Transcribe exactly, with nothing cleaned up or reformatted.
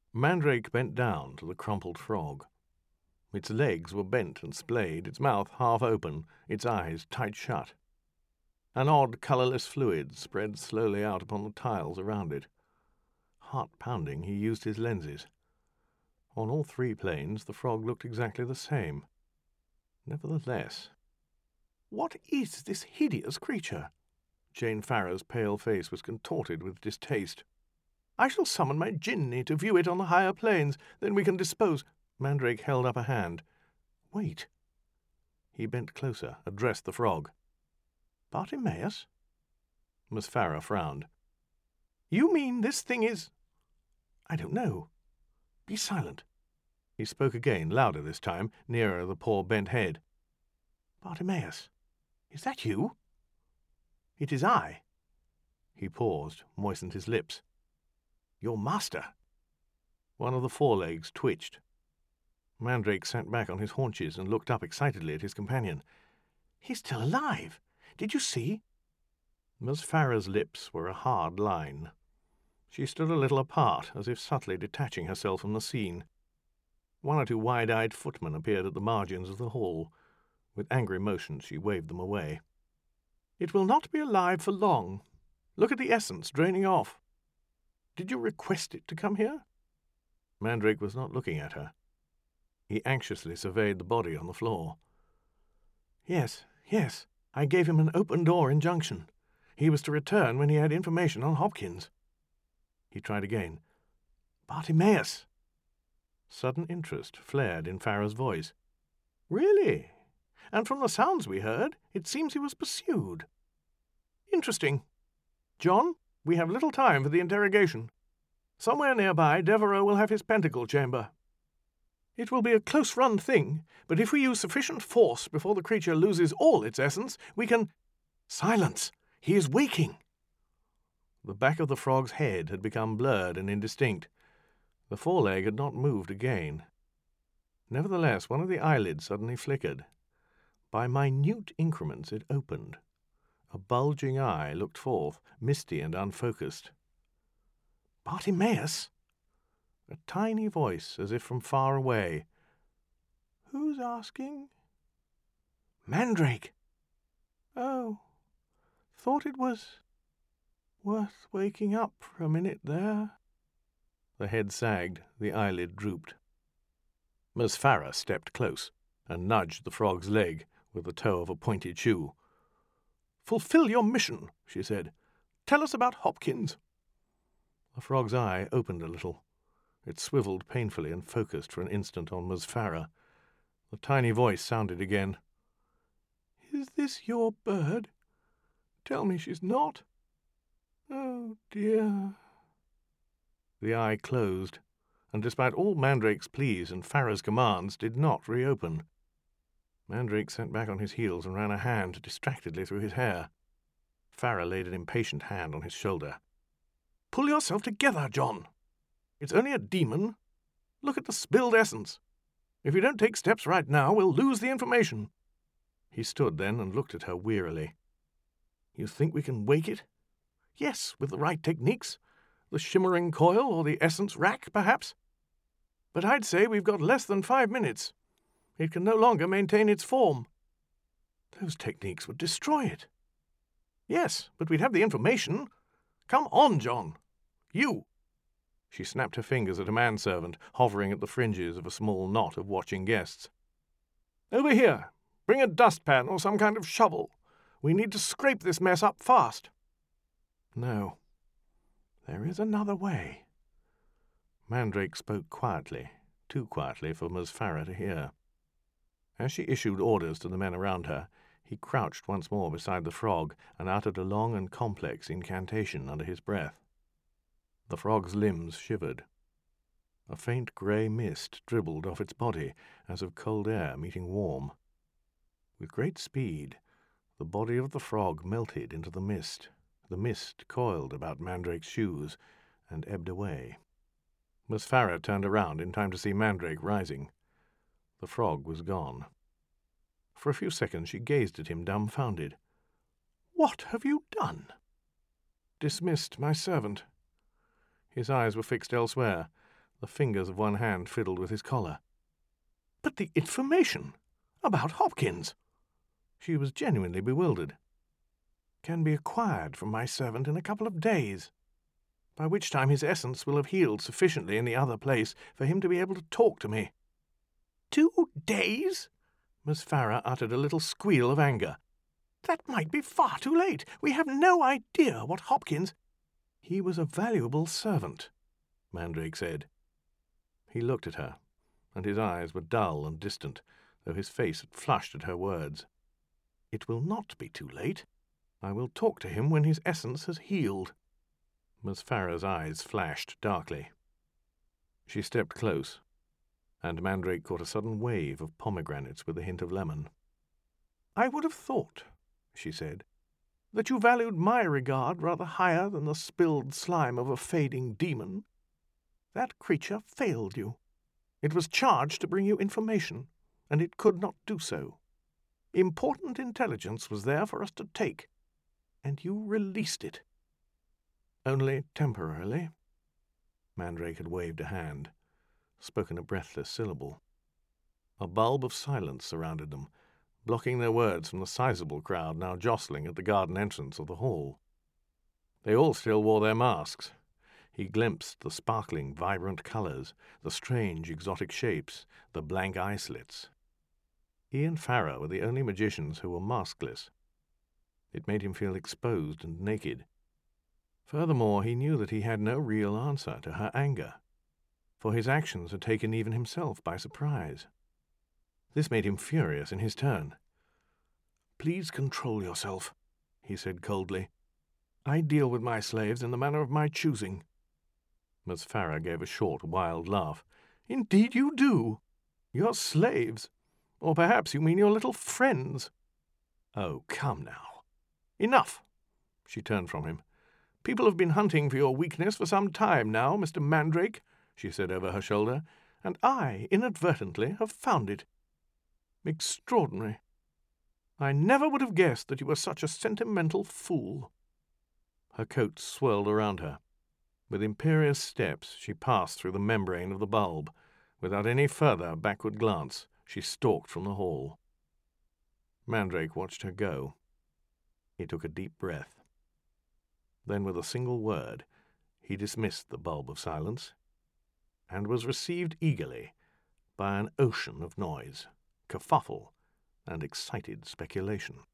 Mandrake bent down to the crumpled frog. Its legs were bent and splayed, its mouth half open, its eyes tight shut. An odd, colourless fluid spread slowly out upon the tiles around it. Heart-pounding, he used his lenses. On all three planes the frog looked exactly the same. Nevertheless— "What is this hideous creature?" Jane Farrar's pale face was contorted with distaste. "I shall summon my jinni to view it on the higher planes. Then we can dispose—" Mandrake held up a hand. "Wait." He bent closer, addressed the frog. "Bartimaeus?" Miss Farrar frowned. "You mean this thing is—" "I don't know. Be silent." He spoke again, louder this time, nearer the poor bent head. "Bartimaeus, is that you?" "It is I." He paused, moistened his lips. "Your master." One of the forelegs twitched. Mandrake sat back on his haunches and looked up excitedly at his companion. "He's still alive. Did you see?" Miss Farrar's lips were a hard line. She stood a little apart, as if subtly detaching herself from the scene. One or two wide-eyed footmen appeared at the margins of the hall. With angry motions she waved them away. "It will not be alive for long. Look at the essence draining off. Did you request it to come here?" Mandrake was not looking at her. He anxiously surveyed the body on the floor. "Yes, yes. I gave him an open-door injunction. He was to return when he had information on Hopkins." He tried again. "Bartimaeus!" Sudden interest flared in Farrar's voice. "Really? And from the sounds we heard, it seems he was pursued. Interesting. John, we have little time for the interrogation. Somewhere nearby, Devereux will have his pentacle chamber. It will be a close-run thing, but if we use sufficient force before the creature loses all its essence, we can— Silence! He is waking!" The back of the frog's head had become blurred and indistinct. The foreleg had not moved again. Nevertheless, one of the eyelids suddenly flickered. By minute increments it opened. A bulging eye looked forth, misty and unfocused. "Bartimaeus?" A tiny voice, as if from far away. "Who's asking?" "Mandrake." "Oh, thought it was worth waking up for a minute there." The head sagged, the eyelid drooped. Miss Farrar stepped close and nudged the frog's leg with the toe of a pointed shoe. "Fulfill your mission," she said. "Tell us about Hopkins." The frog's eye opened a little. It swiveled painfully and focused for an instant on Miss Farrar. The tiny voice sounded again. "Is this your bird? Tell me she's not. Oh, dear." The eye closed, and despite all Mandrake's pleas and Farrar's commands, did not reopen. Mandrake sat back on his heels and ran a hand distractedly through his hair. Farrar laid an impatient hand on his shoulder. "Pull yourself together, John. It's only a demon. Look at the spilled essence. If you don't take steps right now, we'll lose the information." He stood then and looked at her wearily. "You think we can wake it?" "Yes, with the right techniques. The shimmering coil or the essence rack, perhaps. But I'd say we've got less than five minutes. It can no longer maintain its form." "Those techniques would destroy it." "Yes, but we'd have the information. Come on, John. You." She snapped her fingers at a manservant hovering at the fringes of a small knot of watching guests. "Over here. Bring a dustpan or some kind of shovel. We need to scrape this mess up fast." "No. There is another way." Mandrake spoke quietly, too quietly for Miss Farrar to hear. As she issued orders to the men around her, he crouched once more beside the frog and uttered a long and complex incantation under his breath. The frog's limbs shivered. A faint grey mist dribbled off its body, as of cold air meeting warm. With great speed, the body of the frog melted into the mist. The mist coiled about Mandrake's shoes and ebbed away. Miss Farrar turned around in time to see Mandrake rising. The frog was gone. For a few seconds she gazed at him dumbfounded. "What have you done?" "Dismissed my servant." His eyes were fixed elsewhere. The fingers of one hand fiddled with his collar. "But the information about Hopkins!" She was genuinely bewildered. "Can be acquired from my servant in a couple of days, by which time his essence will have healed sufficiently in the other place for him to be able to talk to me." "Two days?" Miss Farrar uttered a little squeal of anger. "That might be far too late. We have no idea what Hopkins—" "He was a valuable servant," Mandrake said. He looked at her, and his eyes were dull and distant, though his face had flushed at her words. "It will not be too late. I will talk to him when his essence has healed." Miss Farrar's eyes flashed darkly. She stepped close, and Mandrake caught a sudden wave of pomegranates with a hint of lemon. "I would have thought," she said, "that you valued my regard rather higher than the spilled slime of a fading demon. That creature failed you. It was charged to bring you information, and it could not do so. Important intelligence was there for us to take, and you released it." "Only temporarily." Mandrake had waved a hand, spoken a breathless syllable. A bulb of silence surrounded them, blocking their words from the sizable crowd now jostling at the garden entrance of the hall. They all still wore their masks. He glimpsed the sparkling, vibrant colours, the strange, exotic shapes, the blank eye slits. He and Farrar were the only magicians who were maskless. It made him feel exposed and naked. Furthermore, he knew that he had no real answer to her anger, for his actions had taken even himself by surprise. This made him furious in his turn. "Please control yourself," he said coldly. "I deal with my slaves in the manner of my choosing." Miss Farrar gave a short, wild laugh. "Indeed you do. Your slaves. Or perhaps you mean your little friends." "Oh, come now. Enough." She turned from him. "People have been hunting for your weakness for some time now, Mister Mandrake," she said over her shoulder, "and I, inadvertently, have found it. Extraordinary. I never would have guessed that you were such a sentimental fool." Her coat swirled around her. With imperious steps she passed through the membrane of the bulb. Without any further backward glance, she stalked from the hall. Mandrake watched her go. He took a deep breath. Then, with a single word, he dismissed the bulb of silence, and was received eagerly by an ocean of noise, kerfuffle, and excited speculation.